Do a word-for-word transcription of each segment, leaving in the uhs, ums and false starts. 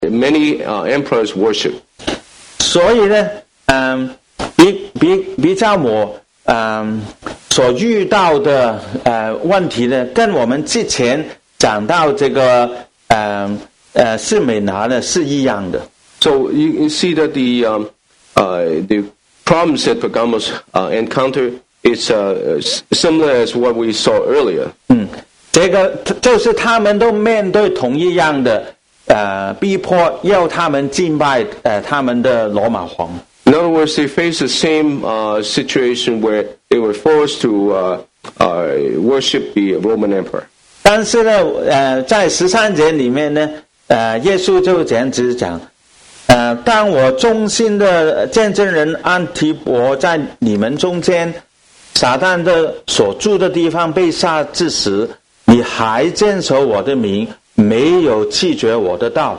many uh, emperors worship. 所以呢，嗯，比比比较我嗯所遇到的呃问题呢，跟我们之前讲到这个嗯呃士美拿呢是一样的。 So you, you see that the um, uh, the problems that Pergamos uh, encounter is uh, similar as what we saw earlier. 嗯，这个就是他们都面对同一样的呃逼迫，要他们敬拜呃他们的罗马皇。 In other words, they face the same uh, situation where they were forced to uh, uh, worship the Roman emperor. 但是呢，呃，在十三节里面呢，呃，耶稣就这样子讲，呃，当我忠心的见证人安提伯在你们中间，撒旦的所住的地方被杀之时，你还坚守我的名，没有弃绝我的道。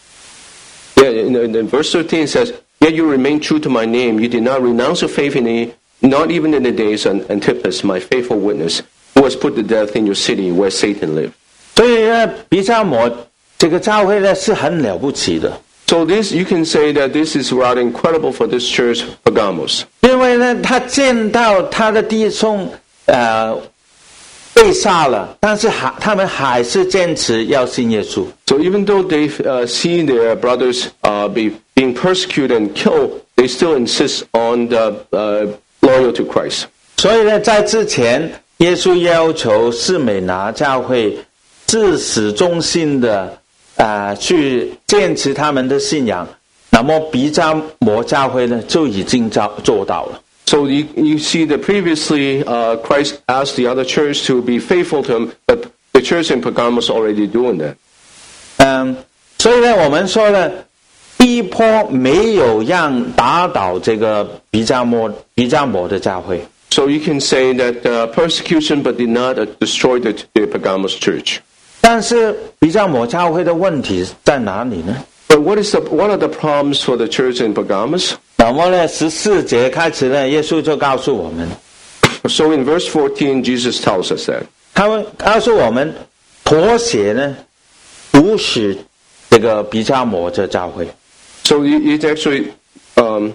Yeah, in, in verse thirteen says, "Yet you remain true to my name. You did not renounce your faith in me, not even in the days of Antipas, my faithful witness, who was put to death in your city where Satan lived." 所以呢，比较摩这个教会呢是很了不起的。 So this, you can say that this is rather incredible for this church, Pergamos. 因为呢，他见到他的弟兄呃被杀了，但是还他们还是坚持要信耶稣。 So even though they uh, see their brothers uh, be being persecuted and killed, they still insist on the uh, loyal to Christ. 所以呢，在之前，耶稣要求士美拿教会自始忠心的啊、呃、去坚持他们的信仰，那么比迦摩教会呢就已经做做到了。 So you, you see that previously uh, Christ asked the other church to be faithful to him, but the church in Pergamos already doing that. 嗯，所以呢，我们说呢，逼迫没有让打倒这个比迦摩比迦摩的教会。 So you can say that uh, persecution, but did not uh, destroy the, the Pergamos church. 但是比迦摩教会的问题在哪里呢？ But what is the what are the problems for the church in Pergamos? 那么呢，十四节开始呢，耶稣就告诉我们。 So in verse fourteen, Jesus tells us that. 他们告诉我们，妥协呢，不使这个比迦摩的教会。 So it actually, um,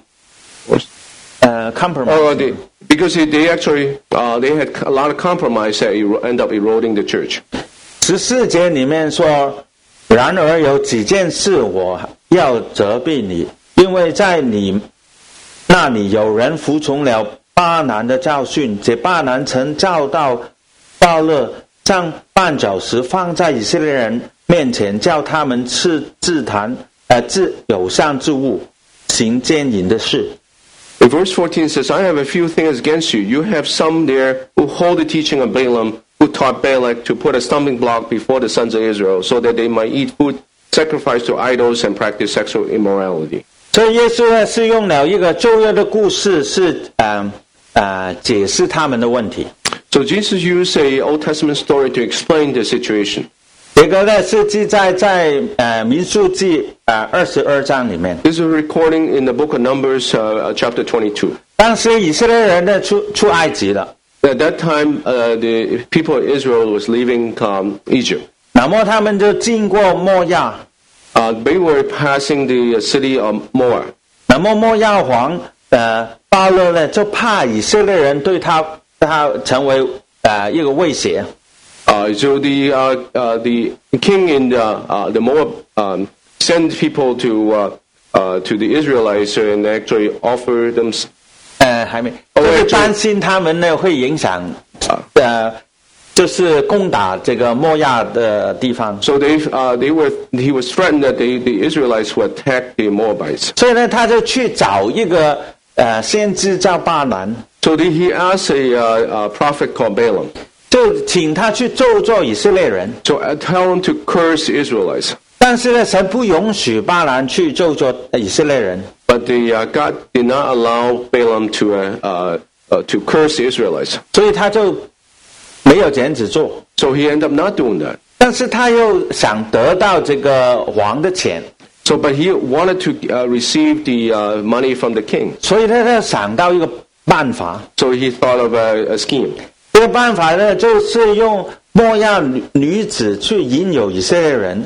uh, compromise. Oh, they, because they actually uh, they had a lot of compromise that end up eroding the church. 十四节里面说，然而有几件事我要责备你，因为在你那里有人服从了巴南的教训，这巴南曾教导巴勒将绊脚石放在以色列人面前，叫他们吃自弹呃自有上之物，行奸淫的事。 In verse fourteen says, I have a few things against you. You have some there who hold the teaching of Balaam, who taught Balak to put a stumbling block before the sons of Israel, so that they might eat food sacrificed to idols and practice sexual immorality. 所以耶稣呢是用了一个旧约的故事，是呃呃解释他们的问题。 So Jesus used a Old Testament story to explain the situation. 这个呢是记载在呃民数记呃二十二章里面。 This is a recording in the book of Numbers, uh, chapter twenty-two. 当时以色列人呢出出埃及了。 At that time, uh, the people of Israel was leaving um, Egypt. 那么他们就经过摩亚。 Uh, they were passing the city of Moab. 那么摩亚王呃巴勒呢就怕以色列人对他他成为呃一个威胁。 Uh, so the uh, uh, the king in the uh, the Moab um, sent people to uh, uh, to the Israelites and actually offer them. 呃，还没，就是担心他们呢会影响呃，就是攻打这个摩亚的地方。 So they uh, they were he was threatened that they, the Israelites would attack the Moabites. 所以呢，他就去找一个呃先知叫巴兰。 So the, he asked a, uh, a prophet called Balaam. 就请他去咒詛以色列人。 So I tell him to curse the Israelites. 但是呢，神不允许巴兰去咒詛以色列人。 But the uh, God did not allow Balaam to uh, uh, uh, to curse the Israelites. 所以他就没有这样子做。 So he ended up not doing that. 但是他又想得到这个王的钱。 So, but he wanted to uh, receive the uh, money from the king. 所以他就想到一个办法。 So he thought of a, a scheme. 这个办法呢，就是用摩亚女女子去引诱以色列人。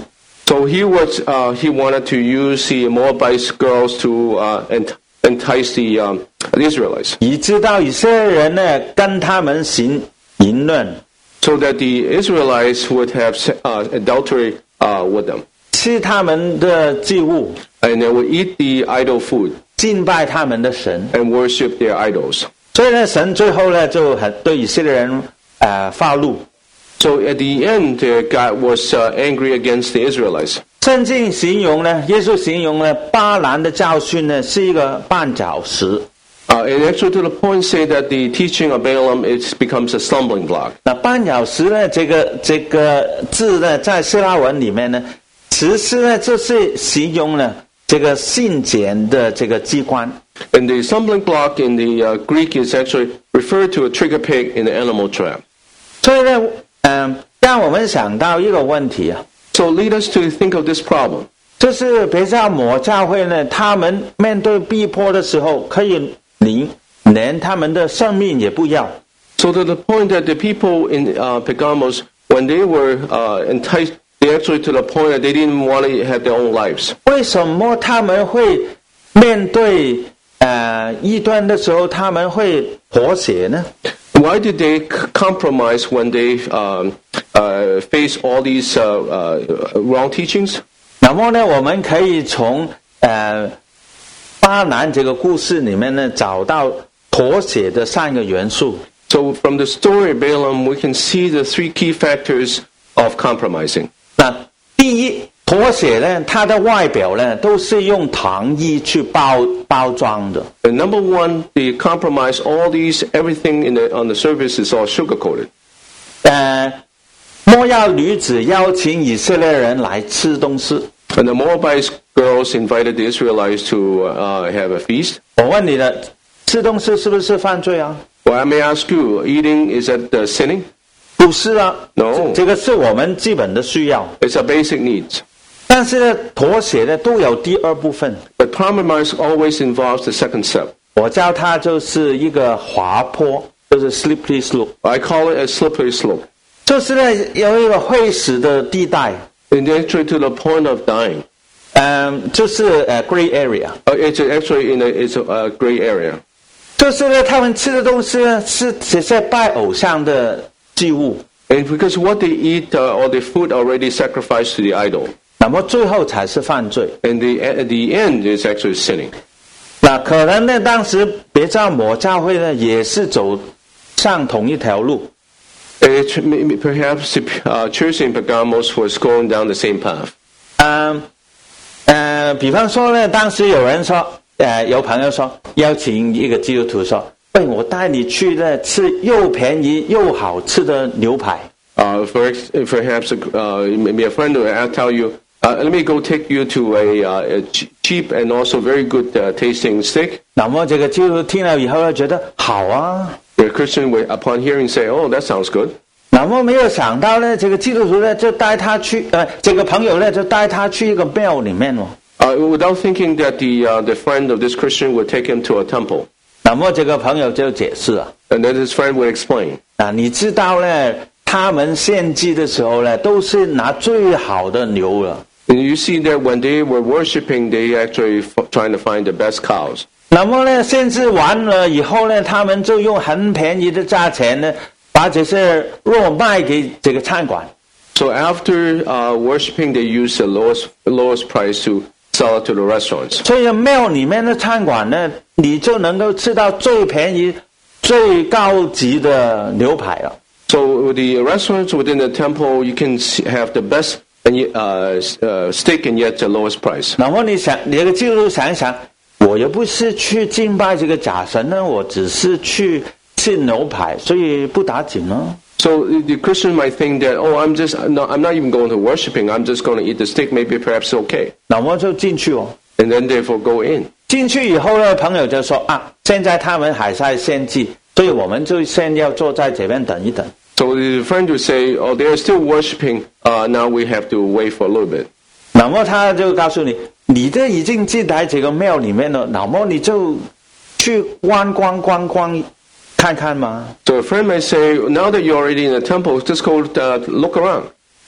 So he was uh, he wanted to use the Moabite girls to uh, ent- entice the, um, the Israelites, 以致到以色列人呢跟他们行淫乱， so that the Israelites would have uh, adultery uh, with them, 吃他们的祭物， and they would eat the idol food 敬拜他们的神。 and worship their idols. 所以呢，神最后呢就很对以色列人呃发怒。 So at the end, uh, God was uh, angry against the Israelites. 圣经形容呢，耶稣形容呢，巴兰的教训呢是一个绊脚石。 Uh, and actually to the point say that the teaching of Balaam it becomes a stumbling block. 那绊脚石呢，这个这个字呢，在希腊文里面呢，其实呢就是形容呢这个信简的这个机关。 And the stumbling block in the uh, Greek is actually referred to a trigger pig in the animal trap. 所以呢，嗯、呃，让我们想到一个问题啊， So lead us to think of this problem. 就是别教摩教会呢，他们面对逼迫的时候，可以连连他们的生命也不要。 So to the point that the people in uh, Pergamos, when they were uh, enticed, they actually to the point that they didn't want to have their own lives. 为什么他们会面对呃异端的时候，他们会妥协呢？ Why did they c- compromise when they um, uh, face all these uh, uh, wrong teachings? 那么呢，我们可以从呃巴兰这个故事里面呢，找到妥协的三个元素。 So from the story of Balaam, we can see the three key factors of compromising. 那第一，妥协呢，它的外表呢，都是用糖衣去包包装的。 And number one, the compromise, all these, everything in the, on the surface is all sugar-coated. 呃，摩押女子邀请以色列人来吃东西。 And the Moabite girls invited the Israelites to uh, have a feast. 我问你了，吃东西是不是犯罪啊？ Well, I may ask you, eating, is that uh, sinning? 不是啊 No. 这个是我们基本的需要。 It's a basic needs. 但是呢，妥协呢都有第二部分， But compromise always involves the second step. 我教它就是一个滑坡，就是 slippery slope， I call it a slippery slope. 就是呢有一个会死的地带， And actually to the point of dying. 嗯、就是呃 gray area， Uh, it's actually in a, it's a, a gray area. 就是呢他们吃的东西呢是只是拜偶像的祭物， And because what they eat uh, or the food already sacrificed to the idol. 那么最後才是犯罪。 And the, at the end is actually sinning. 那可能呢，當時別教摩教會呢，也是走上同一條路。 And it, maybe perhaps the uh, church in Pergamos was going down the same path. 嗯呃，比方說呢，當時有人說，呃，有朋友說邀請一個基督徒說，喂，我帶你去呢吃又便宜又好吃的牛排。 Uh, for ex- perhaps uh, maybe a friend will tell you, uh, let me go take you to a, uh, a ch- cheap and also very good uh, tasting steak. 那麼這個基督徒聽了以後呢，覺得好啊。 The Christian will, upon hearing, say, "Oh, that sounds good." 那麼沒有想到呢，這個基督徒呢就帶他去，呃，這個朋友呢就帶他去一個廟裡面哦。 Uh, without thinking that the uh, the friend of this Christian would take him to a temple, 那麼這個朋友就解釋啊， and then his friend would explain. 啊，你知道呢，他們獻祭的時候呢，都是拿最好的牛了。 And you see that when they were worshiping, they actually f- trying to find the best cows. 那麼呢，獻祭完了以後呢，他們就用很便宜的價錢呢，把這些肉賣給這個餐館。 So after uh, worshiping, they use the lowest lowest price to sell it to the restaurants. 所以廟裡面的餐館呢，你就能夠吃到最便宜、最高級的牛排了。 So the restaurants within the temple, you can see, have the best and yet, uh, uh, steak and yet the lowest price. 那麼你想，你這個基督徒想一想，我又不是去敬拜這個假神呢，我只是去吃牛排，所以不打緊呢。 So the Christian might think that, oh, I'm just no, I'm not even going to worshiping. I'm just going to eat the steak. Maybe perhaps okay, 那麼就進去哦。 and then therefore go in. 進去以後呢，朋友就說啊，現在他們還在獻祭，所以我們就先要坐在這邊等一等。 So the friend would say, oh, they're still worshiping. Uh, now we have to wait for a little bit. 那麼他就告訴你，你這已經進來這個廟裡面了，那麼你就去觀光觀光看看嘛。 So a friend may say, now that you're already in the temple, just go uh, look around.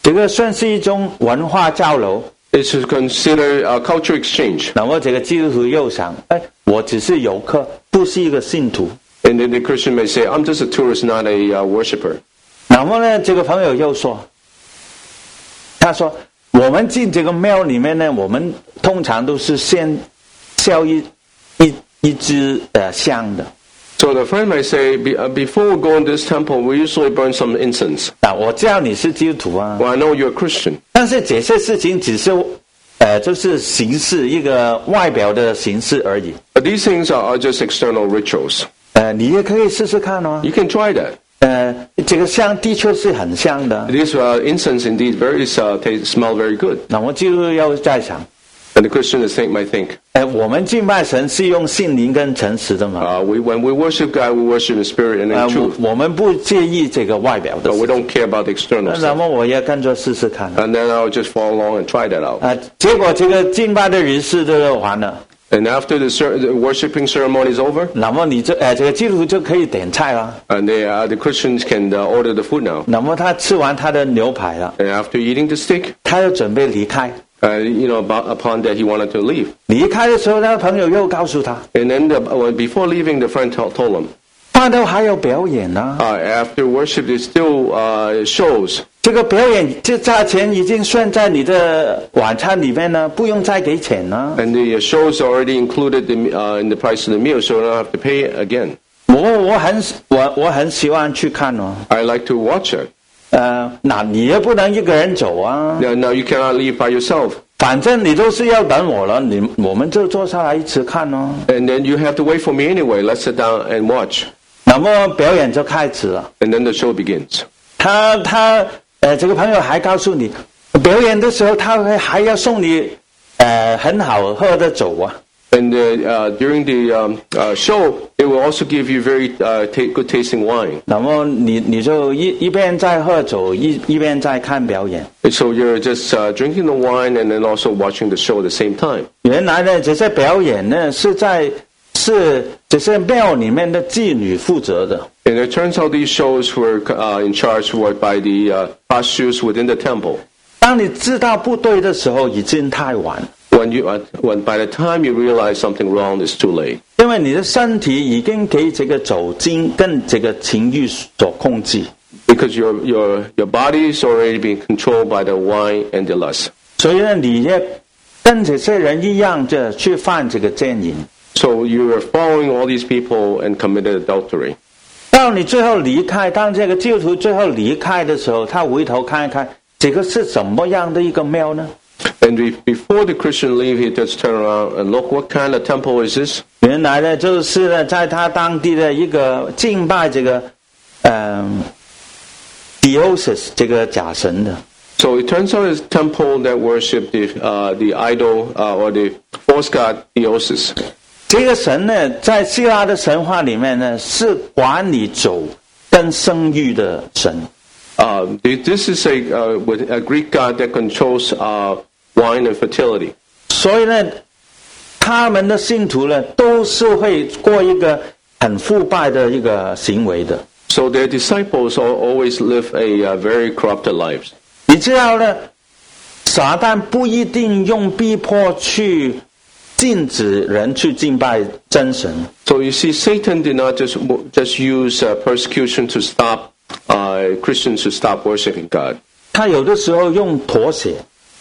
这个算是一种文化交流。 It's considered a culture exchange. 那么这个基督徒又想，哎，我只是游客，不是一个信徒。 And then the Christian may say, I'm just a tourist, not a uh, worshiper. 那么呢，这个朋友又说，他说，我们进这个庙里面呢，我们通常都是先烧一一一支呃香的。 So the friend might say, Be, uh, before we go in this temple, we usually burn some incense. 啊，我知道你是基督徒啊。 Well, I know you're a Christian. 但是这些事情只是，呃，就是形式，一个外表的形式而已。 But these things are, are just external rituals. 呃，你也可以试试看哦。 You can try that. 呃，这个香的确是很香的。 These uh, incense indeed very uh, taste, smell very good. 那我就要在想。 And the Christian think, might think, 呃，我们敬拜神是用心灵跟诚实的嘛。 uh, we, when we worship God, we worship in spirit and in 呃， truth. 我, 我们不介意这个外表的 But 事。 we don't care about the external 那 stuff. 么我也跟着试试看。 And then I'll just follow along and try that out. 啊、呃，结果这个敬拜的仪式都完了。 And after the, cer- the worshiping ceremony is over, 那么你这呃这个基督徒就可以点菜了。 and they, uh, the Christians can uh, order the food now. 那么他吃完他的牛排了， And after eating the steak, 他又准备离开。 uh, you know, about, upon that he wanted to leave. 离开的时候，他朋友又告诉他， And then the, when, before leaving, the friend told, told him, 饭后还有表演呢、啊。 uh, after worship, there's still uh, shows. 这个表演这价钱已经算在你的晚餐里面呢，不用再给钱了。 And the uh, shows are already included in, uh, in the price of the meal, so you don't have to pay again. 我我很我我很喜欢去看哦。 I like to watch it. 呃，那你也不能一个人走啊。 Now, now you cannot leave by yourself. 反正你都是要等我了，你我们就坐下来一起看哦。 And then you have to wait for me anyway. Let's sit down and watch. 那么表演就开始了。 And then the show begins. 他他呃，这个朋友还告诉你，表演的时候他会还要送你呃很好喝的酒啊。 And uh, uh, during the um, uh, show, they will also give you very uh, ta- good tasting wine. 那么你你就一一边在喝酒，一一边在看表演。 And so you're just uh, drinking the wine and then also watching the show at the same time. 原来呢，这些表演呢是在是这些庙里面的妓女负责的。 And it turns out these shows were uh, in charge were by the uh, prostitutes within the temple. 当你知道不对的时候，已经太晚。 When you, uh, when by the time you realize something wrong, it's too late. 因为你的身体已经给这个酒精跟这个情欲所控制。 Because your your your body is already being controlled by the wine and the lust. 所以呢，你也跟这些人一样的去犯这个奸淫。 So you are following all these people and committed adultery. 到你最后离开，当这个基督徒最后离开的时候，他回头看一看，这个是怎么样的一个庙呢？ And be, before the Christian leave, he just turn around and look, what kind of temple is this? 原来呢，就是呢，在他当地的一个敬拜这个，嗯、呃、，Dionysus 这个假神的。 So it turns out it's a temple that worship the uh, the idol uh, or the false god Dionysus. 这个神呢，在希腊的神话里面呢，是管理酒跟生育的神。 Uh, this is a, uh, with a Greek god that controls uh, wine and fertility. 所以呢，他们的信徒呢，都是会过一个很腐败的一个行为的。 So their disciples all, always live a uh, very corrupted lives. 你知道呢，撒旦不一定用逼迫去禁止人去敬拜真神。 So you see, Satan did not just just use uh, persecution to stop uh, Christians to stop worshiping God. 他有的时候用妥协。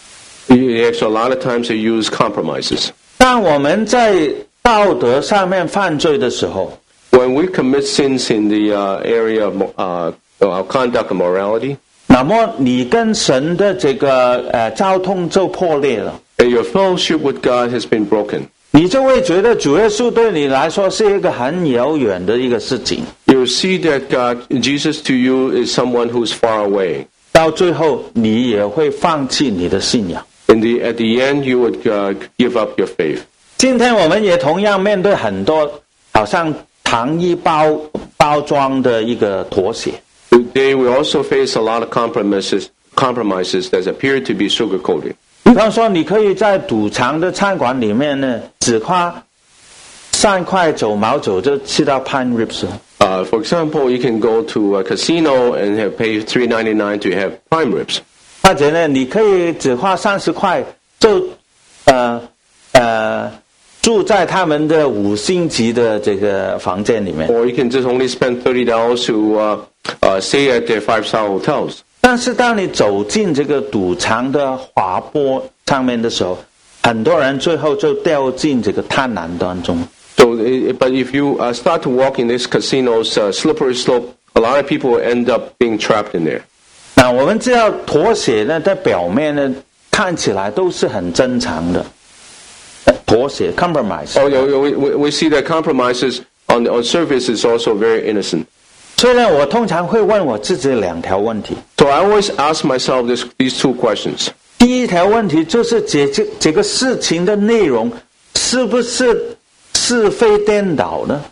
He actually, a lot of times they use compromises. 当我们在道德上面犯罪的时候， When we commit sins in the uh, area of uh, uh, conduct and morality, 那么你跟神的这个呃交通就破裂了。 and your fellowship with God has been broken, 你就会觉得主耶稣对你来说是一个很遥远的一个事情。 you will see that God, Jesus to you is someone who's far away. 到最后，你也会放弃你的信仰。 In the, at the end, you would uh, give up your faith. 今天我们也同样面对很多好像糖衣包包装的一个妥协。 Today, we also face a lot of compromises, compromises that appear to be sugar-coated. 比方说，你可以在赌场的餐馆里面呢，只花三块九毛九就吃到 prime ribs。 Uh, for example, you can go to a casino and have pay three ninety-nine to have prime ribs. 或者呢，你可以只花三十块就呃呃住在他们的五星级的这个房间里面。 Or you can just only spend thirty dollars to uh, uh, stay at their five-star hotels. 但是当你走进这个赌场的滑坡上面的时候，很多人最后就掉进这个贪婪当中。 So, but if you uh, start to walk in this casino's uh, slippery slope, a lot of people will end up being trapped in there. 那我们知道妥协呢，在表面呢看起来都是很正常的，妥协 compromise。 Oh, we, we, we see that compromises on on surface is also very innocent. 所以呢，我通常会问我自己两条问题。 So I always ask myself this, these two questions. 第一条问题就是这这这个事情的内容是不是是非颠倒呢？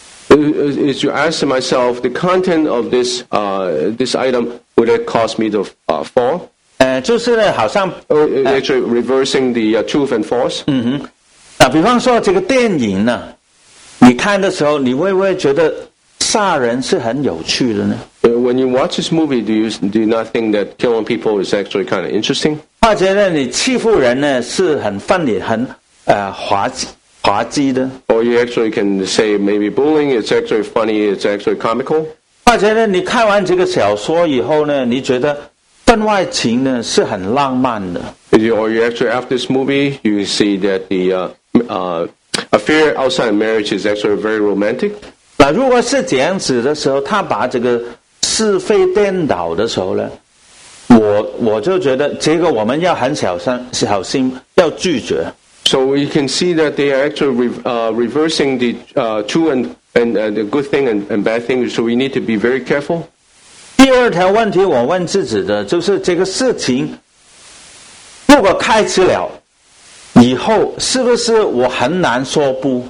Is to ask myself the content of this uh, this item, would it cause me to uh, fall? 呃，就是呢，好像 Or actually reversing the uh, truth and false. 嗯哼，啊，比方说这个电影呢，你看的时候，你会不会觉得杀人是很有趣的呢？ When you watch this movie, do you do you not think that killing people is actually kind of interesting? 或者呢，你欺负人呢是很funny、很呃滑稽滑稽的。 Or you actually can say maybe bullying is actually funny, it's actually comical. 或者呢，你看完这个小说以后呢，你觉得婚外情呢是很浪漫的。 Or you actually after this movie, you see that the uh, uh, affair outside marriage is actually very romantic. 那如果是这样子的时候，他把这个是非颠倒的时候呢，我我就觉得这个我们要很小心，小心要拒绝。 So you can see that they are actually re, uh, reversing the uh, true and, and uh, the good thing and, and bad thing. So we need to be very careful. 第二条问题，我问自己的就是这个事情，如果开始了以后，是不是我很难说不？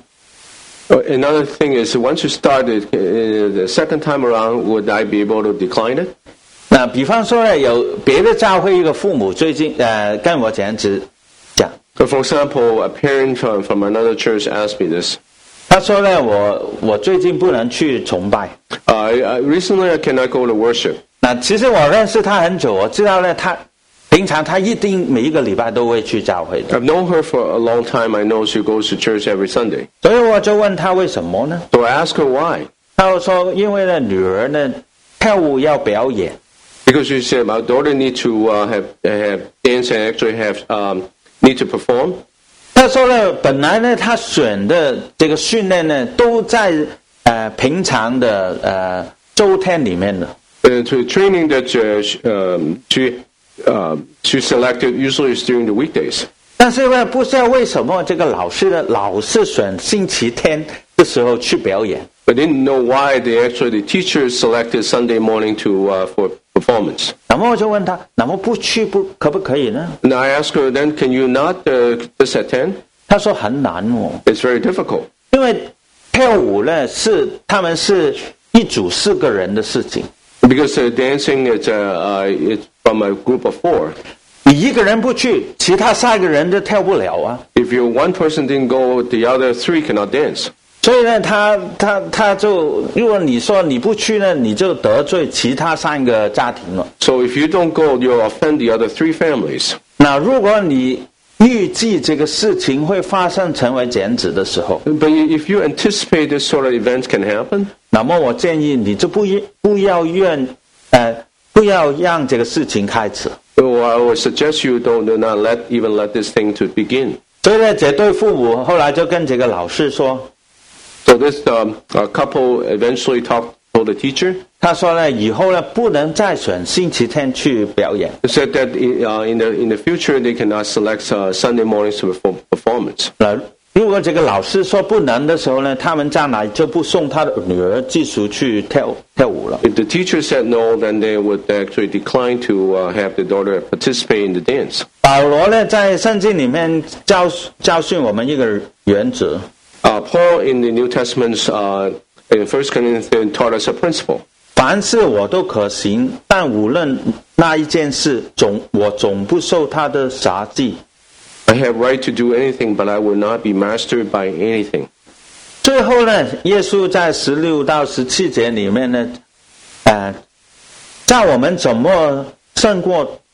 Another thing is, once you start it uh, the second time around, would I be able to decline it? 那比方说呢，有别的教会一个父母最近呃跟我这样子讲。 So for example, a parent from, from another church asked me this. 他说呢，我我最近不能去崇拜。 Uh, I, recently, I cannot go to worship. 那其实我认识他很久，我知道呢，他平常他一定每一个礼拜都会去教会的。 I've known her for a long time. I know she goes to church every Sunday. 所以我就问他为什么呢？ So I asked her why. 他说因为呢，女儿呢跳舞要表演。 Because she said my daughter need to uh, have have dance and actually have um, need to perform. 他说呢，本来呢，他选的这个训练呢，都在呃平常的呃周天里面的。 Uh, to training that uh, she, um, she uh, she selected usually is during the weekdays. 但是呢，不知道为什么这个老师呢，老是选星期天的时候去表演。 But didn't know why they actually the teachers selected Sunday morning to uh, for performance. 那么我就问他，那么不去不可不可以呢？ And I asked her, then can you not uh, just attend? 他说很难哦， It's very difficult. 因为跳舞呢是他们是一组四个人的事情。 Because uh, dancing is uh, uh, it's from a group of four. 你一个人不去，其他三个人都跳不了啊。 If you one person didn't go, the other three cannot dance. 所以呢，他他他就，如果你说你不去呢，你就得罪其他三个家庭了。 So if you don't go, you'll offend the other three families. 那如果你预计这个事情会发生成为这样子的时候， But if you anticipate this sort of events can happen, 那么我建议你就不不要愿呃不要让这个事情开始。 well, I would suggest you don't do not let even let this thing to begin. 所以呢，这对父母后来就跟这个老师说。 So this um, uh, couple eventually talked to the teacher. 他说呢，以后呢不能再选星期天去表演。 They said that in, uh, in the in the future they cannot select uh, Sunday mornings to perform performance. 那如果这个老师说不能的时候呢，他们将来就不送他的女儿继续去跳跳舞了。 If the teacher said no, then they would actually decline to uh, have the daughter participate in the dance. 保罗呢在圣经里面教教训我们一个原则。 Uh, Paul in the New Testament uh, in First Corinthians taught us a principle. 凡事我都可行，但无论那一件事，总我总不受他的辖制。 I have right to do anything, but I will not be mastered by anything. 最后呢，耶稣在十六到十七节里面呢，呃，叫我们怎么胜过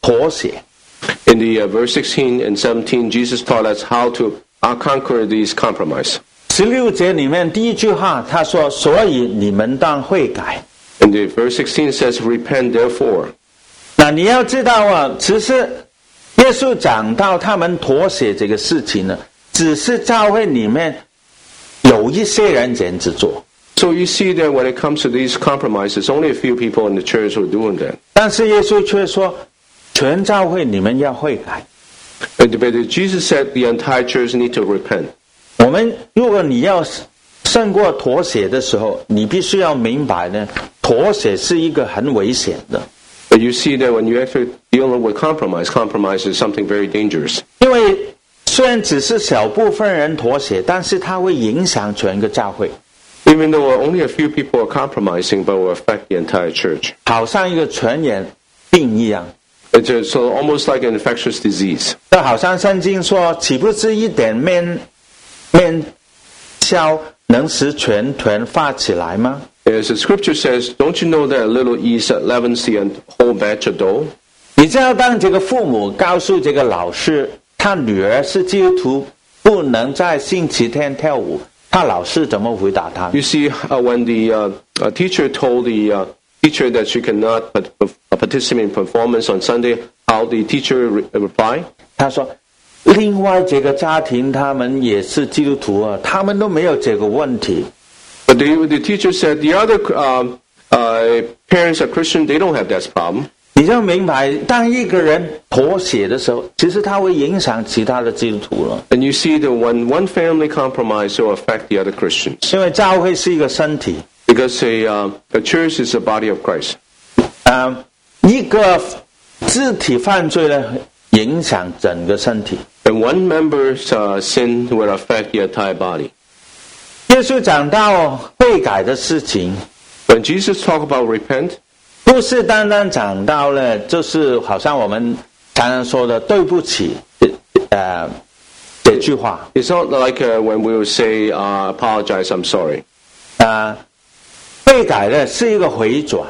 妥协。 In the uh, verse sixteen and seventeen, Jesus taught us how to uh, conquer these compromise. 十六节里面第一句话他说，所以你们当悔改。 And the verse sixteen says, repent therefore. 那你要知道啊，其实耶稣讲到他们妥协这个事情呢，只是教会里面有一些人这样子做。 So you see that when it comes to these compromises, only a few people in the church who are doing that. 但是耶稣却说，全教会你们要悔改。 But Jesus said the entire church need to repent. 我们如果你要胜过妥协的时候，你必须要明白呢，妥协是一个很危险的。 But you see that when you actually deal with compromise, compromise is something very dangerous. 因为虽然只是小部分人妥协，但是它会影响全个教会。 Even though only a few people are compromising, but will affect the entire church. 好像一个传染病一样。 It's a, so almost like an infectious disease. 就好像圣经说，岂不是一点面面酵能使全团发起来吗？ As the scripture says, don't you know that a little yeast leavens the whole batch of dough? 你知道，当这个父母告诉这个老师，他女儿是基督徒，不能在星期天跳舞，他老师怎么回答他？ You see, uh, when the uh, uh, teacher told the uh, teacher that she cannot participate in performance on Sunday, how the teacher re- replied? 他说，另外这个家庭他们也是基督徒啊，他们都没有这个问题。 But the, the teacher said the other uh, uh, parents are Christian, they don't have that problem. 你就明白，当一个人妥协的时候，其实他会影响其他的基督徒了。 And you see that when one family compromise, it will affect the other Christians. 因为教会是一个身体， Because a, uh, a church is the body of Christ. 啊、一个肢体犯罪呢，影响整个身体。 And one member's uh, sin will affect the entire body. 耶稣讲到悔改的事情， When Jesus talked about repent, 不是单单讲到了，就是好像我们常常说的对不起，呃，这句话。 it's not like uh, when we will say, uh, apologize, I'm sorry. 啊、悔改呢是一个回转。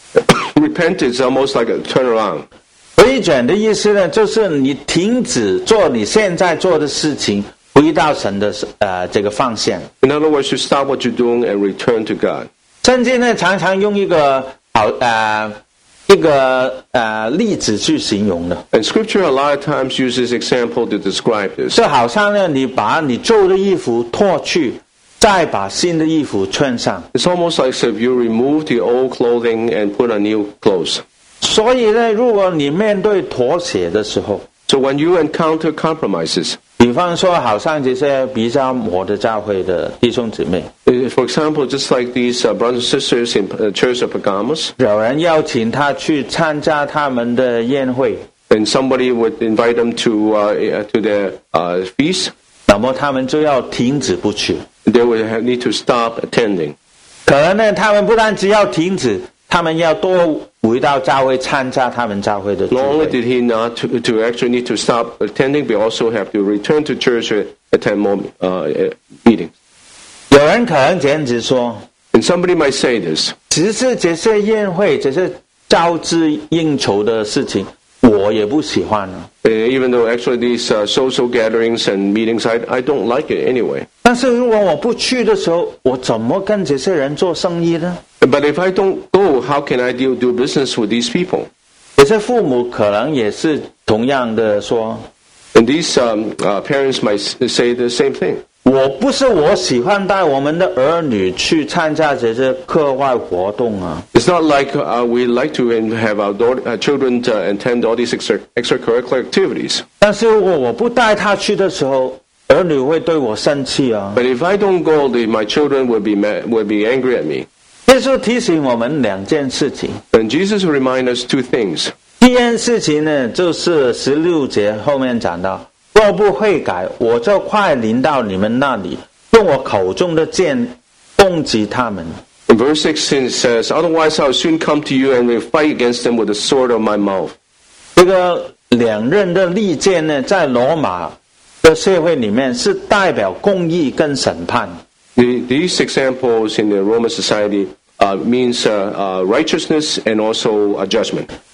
Repent is almost like a turnaround. 回转的意思呢，就是你停止做你现在做的事情，回到神的呃这个方向。 In other words, you stop what you're doing and return to God. 圣经呢常常用一个好呃一个呃例子去形容的， And Scripture a lot of times uses example to describe this. 就好像呢你把你旧的衣服脱去，再把新的衣服穿上。 It's almost like if you remove the old clothing and put on new clothes. 所以呢，如果你面对妥协的时候， So when you encounter compromises, 比方说，好像这些比较摩的教会的弟兄姊妹， uh, for example, just like these uh, brothers and sisters in the Church of Pergamos, 有人邀请他去参加他们的宴会， and somebody would invite them to uh, to their uh, feast, 那么他们就要停止不去。 they would have, need to stop attending. 可能呢，他们不但只要停止，他们要多回到教会参加他们教会的聚 Not only 会。 did he not to, to actually need to stop attending, but also have to return to church and attend more uh, meetings. 有人可能这样子说， And somebody might say this, 只是这些宴会、这些招致应酬的事情，我也不喜欢啊。 uh, even though actually these uh, social gatherings and meetings, I, I don't like it anyway. 但是如果我不去的时候，我怎么跟这些人做生意呢？ But if I don't go, how can I do, do business with these people? 有些父母可能也是同样的说， And these um, uh, parents might say the same thing. 我不是我喜欢带我们的儿女去参加这些课外活动啊， It's not like uh, we like to have our daughter, uh, children uh, attend all these extra, extracurricular activities. 但是如果我不带他去的时候，儿女会对我生气啊。 But if I don't go, the, my children will be mad, will be angry at me. 耶稣提醒我们两件事情， And Jesus will remind us two things. 第一件事情呢，就是十六节后面讲到，若不悔改，我就快临到你们那里，用我口中的剑攻击他们。 In verse sixteen it says, otherwise I will soon come to you and will fight against them with the sword of my mouth. 这个两刃的利剑呢，在罗马的社会里面是代表公义跟审判。 The, these examples in the Roman society uh, means uh, uh, righteousness and also uh, judgment.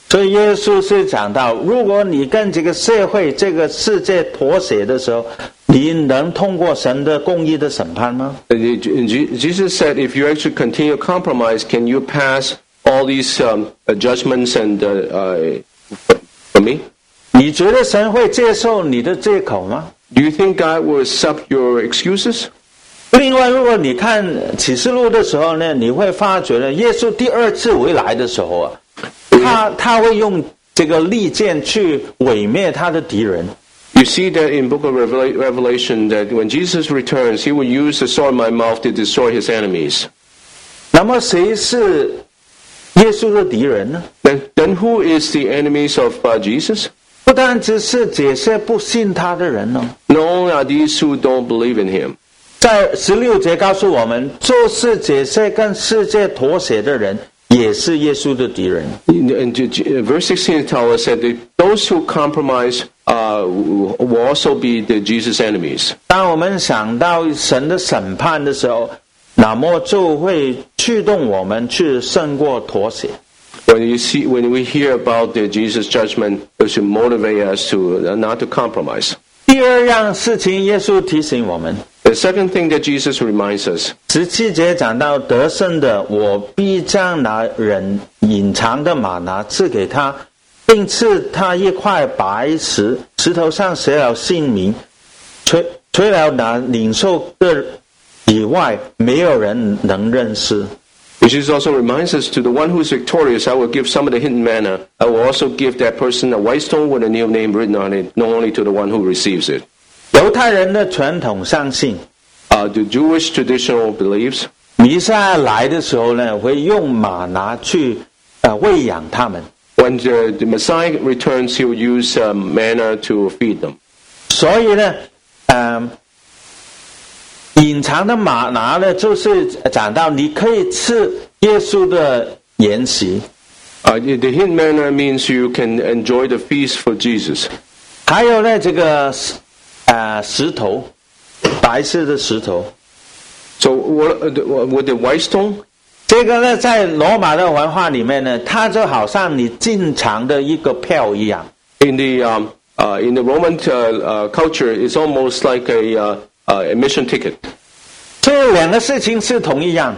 所以耶稣是讲到，如果你跟这个社会、这个世界妥协的时候，你能通过神的公义的审判吗？ Jesus said, if you actually continue to compromise, can you pass all these um, judgments and uh, uh, for me? 你觉得神会接受你的借口吗？ Do you think God will accept your excuses? 另外，如果你看启示录的时候呢，你会发觉呢，耶稣第二次回来的时候啊，他他会用这个利剑去毁灭他的敌人。 You see that in book of Revelation that when Jesus returns, he will use the sword in my mouth to destroy his enemies. 那么谁是耶稣的敌人呢？ Then, then who is the enemies of uh, Jesus? 不单只是这些不信他的人哦。 Not only are these who don't believe in him. 在十六节告诉我们，就是这些跟世界妥协的人，也是耶稣的敌人。 And verse sixteen tells us that the, those who compromise uh, will also be the Jesus' enemies. 当我们想到神的审判的时候，那么就会驱动我们去胜过妥协。 When you see, when we hear about the Jesus' judgment, it should motivate us to uh, not to compromise. 第二样事情，耶稣提醒我们。 The second thing that Jesus reminds us. 十七节讲到得胜的，我必将那人隐藏的玛拿赐给他，并赐他一块白石，石头上写了姓名，除除了那领受的以外，没有人能认识。 Jesus also reminds us, to the one who is victorious, I will give some of the hidden manna. I will also give that person a white stone with a new name written on it, not only to the one who receives it. 犹太人的传统相信， Uh, the Jewish traditional beliefs, 弥赛亚来的时候呢，会用玛拿去呃喂养他们。 when the, the Messiah returns, he will use um, manna to feed them. 所以呢，嗯、呃，隐藏的玛拿呢，就是讲到你可以吃耶稣的筵席。 Uh, the hidden manna means you can enjoy the feast for Jesus. 还有呢，这个呃石头，白色的石头。 So what, uh, with the white stone? 这个呢，在罗马的文化里面呢，它就好像你进场的一个票一样。 In the um, uh, in the Roman uh, uh, culture, it's almost like a uh, uh, admission ticket. 这两个事情是同一样，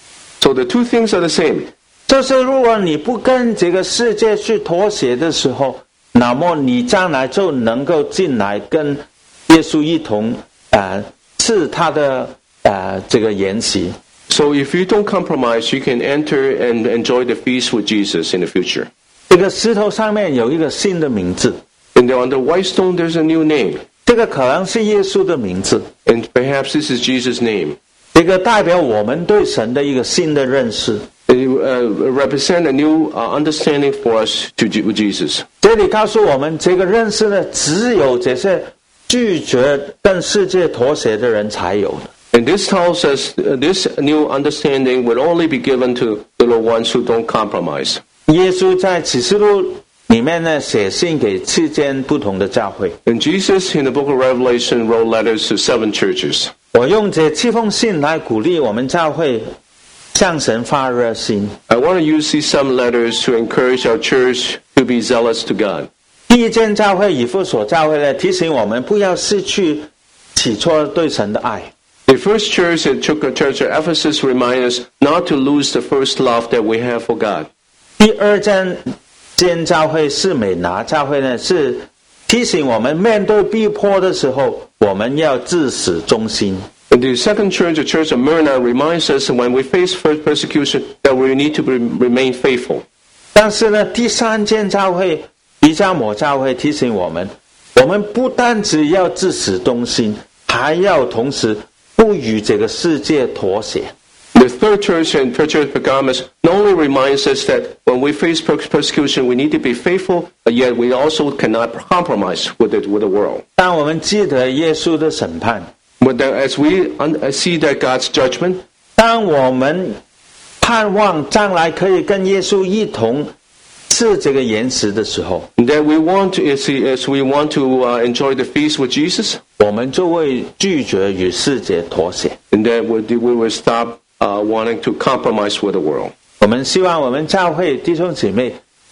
So the two things are the same. 就是如果你不跟这个世界去妥协的时候，那么你将来就能够进来跟耶稣一同呃吃他的呃这个筵席。 So if you don't compromise, you can enter and enjoy the feast with Jesus in the future. 这个石头上面有一个新的名字， And on the white stone, there's a new name. 这个可能是耶稣的名字， And perhaps this is Jesus' name. 这个代表我们对神的一个新的认识。 It uh, represent a new uh, understanding for us to with Jesus. 这里告诉我们，这个认识呢，只有这些拒绝跟世界妥协的人才有的。 And this tells us uh, this new understanding would only be given to the ones who don't compromise. 耶稣在启示录里面呢，写信给七间不同的教会。 And Jesus, in the book of Revelation, wrote letters to seven churches. 我用这七封信来鼓励我们教会向神发热心。 I want to use these seven letters to encourage our church to be zealous to God. 第一间教会以弗所教会呢，提醒我们不要失去起初对神的爱。 The first church, the church of Ephesus, reminds us not to lose the first love that we have for God. 第二间间教会是美拿教会呢，是提醒我们面对逼迫的时候，我们要至死忠心。 And the second church, the church of Myrna, reminds us that when we face first persecution, that we need to be, remain faithful. 但是呢，第三间教会比加摩教会提醒我们，我们不单只要至死忠心，还要同时不与这个世界妥协。 The third church and church of Pergamos not only reminds us that when we face persecution, we need to be faithful, but yet we also cannot compromise with it, with the world. 当我们记得耶稣的审判， But that as we see that God's judgment, 当我们盼望将来可以跟耶稣一同吃这个筵席的时候， that we want to, as, as we want to uh, enjoy the feast with Jesus, 我们就会拒绝与世界妥协。 and that we, we will stop uh, wanting to compromise with the world. 我们希望我们教会弟兄姊妹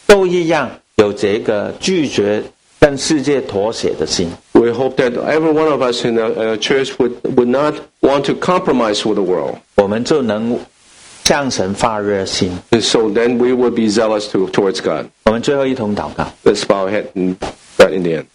都一样有这个拒绝跟世界妥协的心。 We hope that every one of us in the uh, church would, would not want to compromise with the world. 我们就能向神发热心。 And so then we will be zealous to, towards God. 我们最后一同祷告。 Let's bow our head and that in the end.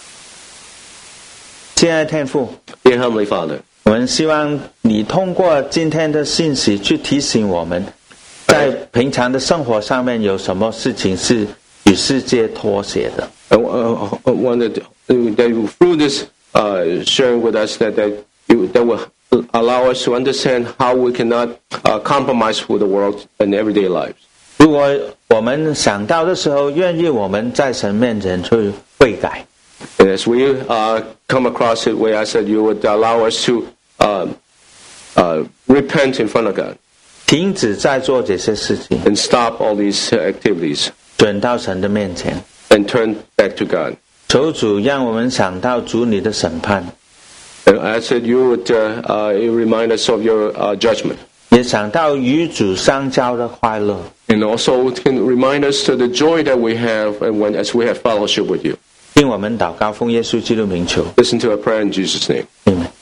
亲爱的天父， Dear Heavenly Father, 我们希望你通过今天的信息去提醒我们，在平常的生活上面有什么事情是与世界脱节的。 I uh, wanted that you, through this uh, sharing with us that that, you, that will allow us to understand how we cannot uh, compromise with the world in everyday lives. 如果我们想到的时候，愿意我们在神面前去悔改。 And as we uh, come across it, we ask that you would allow us to uh, uh, repent in front of God 停止在做这些事情， and stop all these activities 转到神的面前。 and turn back to God. 求主让我们想到主你的审判， And I ask that you would uh, uh, remind us of your uh, judgment. 也想到与主相交的快乐。 And also can remind us to the joy that we have and when, as we have fellowship with you. 听我们祷告，奉耶稣基督名求， Listen to our prayer in Jesus' name. Amen.